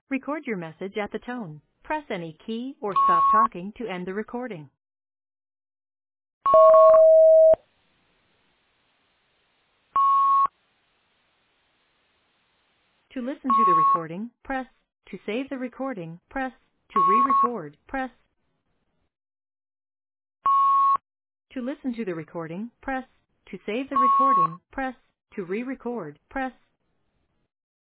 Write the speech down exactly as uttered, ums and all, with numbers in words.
Record your message at the tone. Press any key or stop talking to end the recording. To listen to the recording, press. To save the recording, press. To re-record, press. To listen to the recording, press. To save the recording, press. To re-record, press.